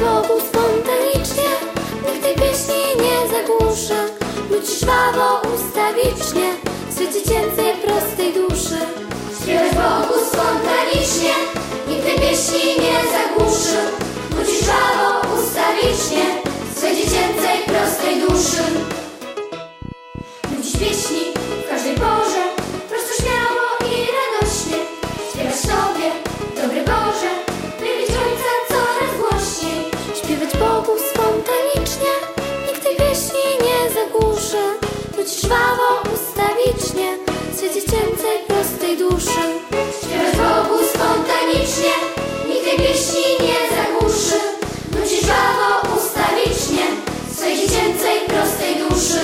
Bogu spontanicznie, nikt tej pieśni nie zagłuszy. Ludzi żwawo, ustawicznie, w swej dziecięcej, prostej duszy. Śpiewać Bogu spontanicznie, nikt tej pieśni nie zagłuszy. Ludzi żwawo, ustawicznie, w swej dziecięcej, prostej duszy. Nucić pieśni w każdej porze, prosto, śmiało i radośnie. Śpiewać Tobie, dobry Boże, wielbić Ojca coraz głośniej. Śpiewać Bogu spontanicznie, nikt tej pieśni nie zagłuszy. Ludzi żwawo, ustawicznie, w swej dziecięcej, prostej duszy. Śpiewać Bogu spontanicznie, nikt tej pieśni nie zagłuszy. Nucić żwawo, ustawicznie, w swej dziecięcej, prostej duszy.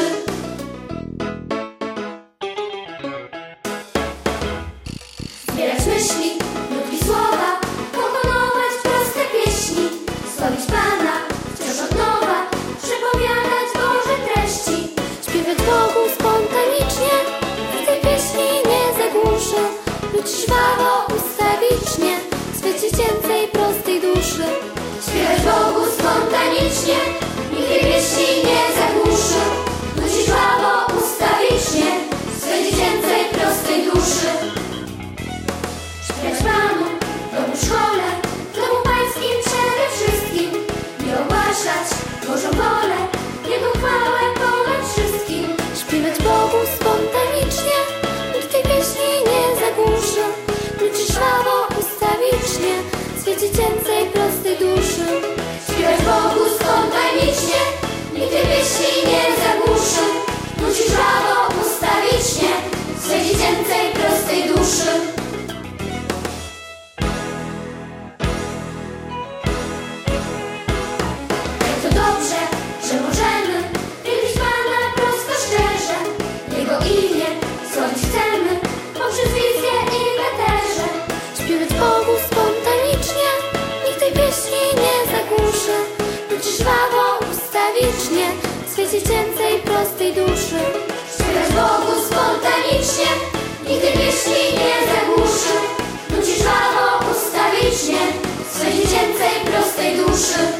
Zbierać myśli, nutki, słowa, komponować proste pieśni, sławić Pana wciąż od nowa, przepowiadać Boże treści. Śpiewać Bogu spontanicznie, nikt tej pieśni nie zagłuszy. Ludzi żwawo, ustawicznie, w swej dziecięcej, prostej duszy. Śpiewać Bogu spontanicznie, nikt tej pieśni nie zagłuszy. Ludzi żwawo, ustawicznie, w swej dziecięcej, prostej duszy. Śpiewać Panu w domu, szkole, w domu Pańskim przede wszystkim i ogłaszać Bożą wolę, Jego chwałę ponad wszystkim. Śpiewać Bogu spontanicznie, nikt tej pieśni nie zagłuszy. Ludzi żwawo, ustawicznie, w swej dziecięcej, prostej duszy. Śpiewać Bogu spontanicznie, nikt tej pieśni nie zagłuszy. Ludzi żwawo, ustawicznie, w swej dziecięcej, prostej duszy. Jak to dobrze, że możemy wielbić Pana prosto, szczerze. Jego imię sławić chcemy poprzez wizję i weterze. Śpiewać Bogu spontanicznie, nikt tej pieśni nie zagłuszy. Ludzi żwawo, ustawicznie, w swej dziecięcej, prostej duszy. Śpiewać Bogu spontanicznie, nikt tej pieśni nie zagłuszy. Ludzi żwawo, ustawicznie, w swej dziecięcej, prostej duszy.